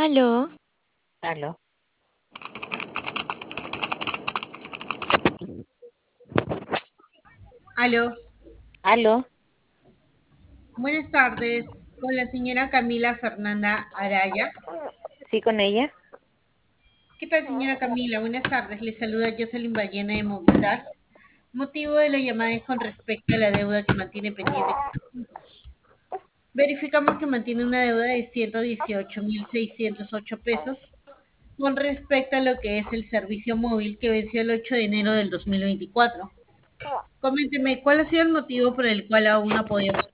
Aló, Aló, Aló, aló, buenas tardes, con la señora Camila Fernanda Araya. sí con ella. ¿Qué tal, señora Camila? Buenas tardes, le saluda Jocelyn Ballena de Movistar. Motivo de la llamada es con respecto a la deuda que mantiene pendiente con nosotros. Verificamos que mantiene una deuda de 118.608 pesos con respecto a lo que es el servicio móvil que venció el 8 de enero del 2024. Coménteme, ¿cuál ha sido el motivo por el cual aún no ha podido pagar?